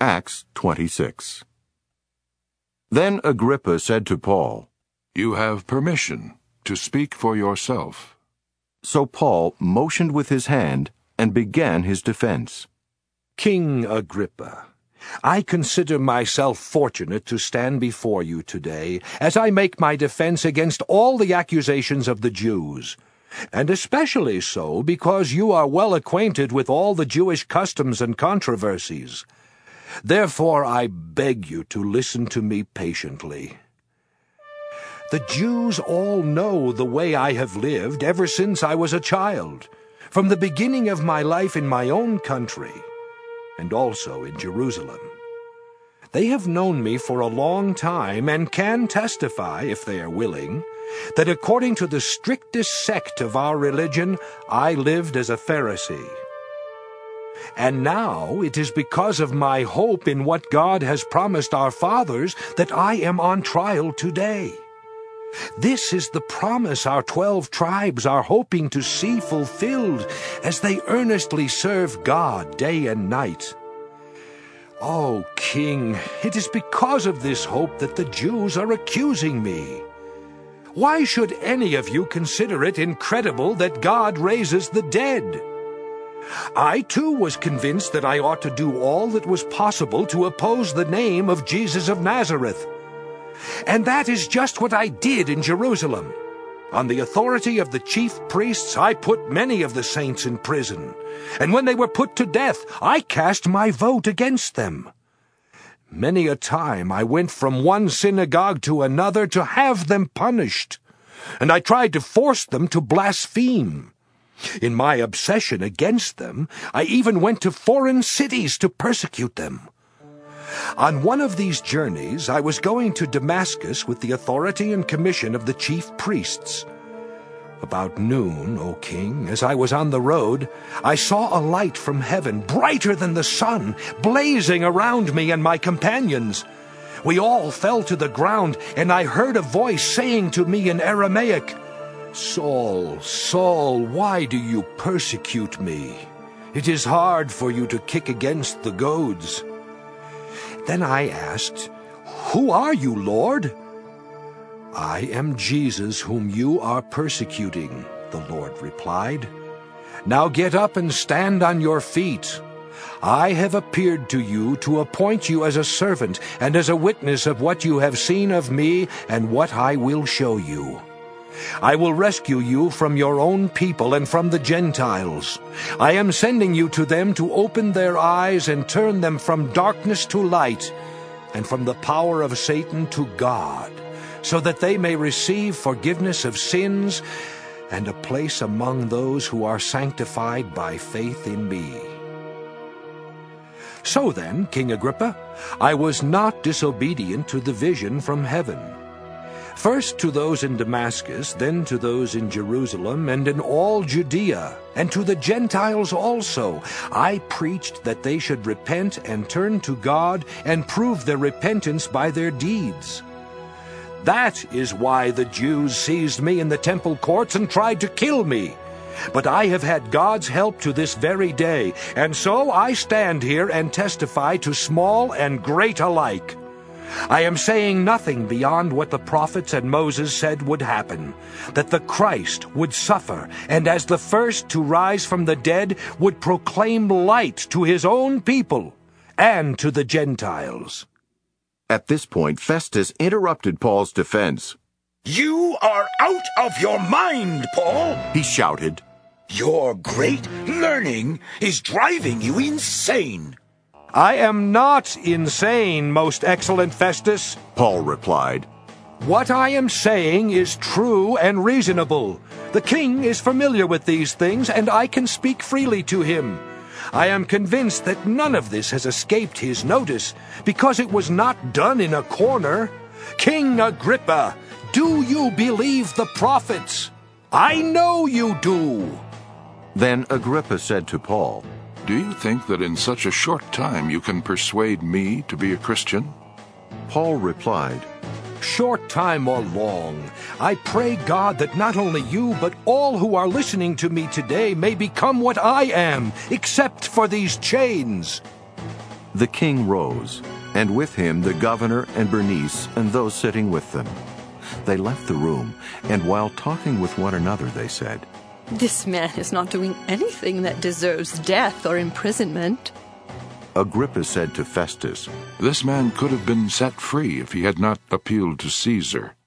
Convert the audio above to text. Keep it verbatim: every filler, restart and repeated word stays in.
Acts twenty-six. Then Agrippa said to Paul, "You have permission to speak for yourself." So Paul motioned with his hand and began his defense. King Agrippa, I consider myself fortunate to stand before you today as I make my defense against all the accusations of the Jews, and especially so because you are well acquainted with all the Jewish customs and controversies. Therefore I beg you to listen to me patiently. The Jews all know the way I have lived ever since I was a child, from the beginning of my life in my own country, and also in Jerusalem. They have known me for a long time and can testify, if they are willing, that according to the strictest sect of our religion, I lived as a Pharisee. And now it is because of my hope in what God has promised our fathers that I am on trial today. This is the promise our twelve tribes are hoping to see fulfilled as they earnestly serve God day and night. Oh, King, it is because of this hope that the Jews are accusing me. Why should any of you consider it incredible that God raises the dead? I too was convinced that I ought to do all that was possible to oppose the name of Jesus of Nazareth. And that is just what I did in Jerusalem. On the authority of the chief priests, I put many of the saints in prison. And when they were put to death, I cast my vote against them. Many a time I went from one synagogue to another to have them punished, and I tried to force them to blaspheme. In my obsession against them, I even went to foreign cities to persecute them. On one of these journeys, I was going to Damascus with the authority and commission of the chief priests. About noon, O king, as I was on the road, I saw a light from heaven, brighter than the sun, blazing around me and my companions. We all fell to the ground, and I heard a voice saying to me in Aramaic, "Saul, Saul, why do you persecute me? It is hard for you to kick against the goads." Then I asked, "Who are you, Lord?" "I am Jesus whom you are persecuting," the Lord replied. "Now get up and stand on your feet. I have appeared to you to appoint you as a servant and as a witness of what you have seen of me and what I will show you. I will rescue you from your own people and from the Gentiles. I am sending you to them to open their eyes and turn them from darkness to light and from the power of Satan to God, so that they may receive forgiveness of sins and a place among those who are sanctified by faith in me." So then, King Agrippa, I was not disobedient to the vision from heaven. First to those in Damascus, then to those in Jerusalem and in all Judea, and to the Gentiles also, I preached that they should repent and turn to God and prove their repentance by their deeds. That is why the Jews seized me in the temple courts and tried to kill me. But I have had God's help to this very day, and so I stand here and testify to small and great alike. I am saying nothing beyond what the prophets and Moses said would happen, that the Christ would suffer, and as the first to rise from the dead, would proclaim light to his own people and to the Gentiles. At this point, Festus interrupted Paul's defense. "You are out of your mind, Paul!" he shouted. "Your great learning is driving you insane." "I am not insane, most excellent Festus," Paul replied. "What I am saying is true and reasonable. The king is familiar with these things, and I can speak freely to him. I am convinced that none of this has escaped his notice, because it was not done in a corner. King Agrippa, do you believe the prophets? I know you do." Then Agrippa said to Paul, "Do you think that in such a short time you can persuade me to be a Christian?" Paul replied, "Short time or long, I pray God that not only you but all who are listening to me today may become what I am, except for these chains." The king rose, and with him the governor and Bernice and those sitting with them. They left the room, and while talking with one another, they said, "This man is not doing anything that deserves death or imprisonment." Agrippa said to Festus, This man could have been set free if he had not appealed to Caesar.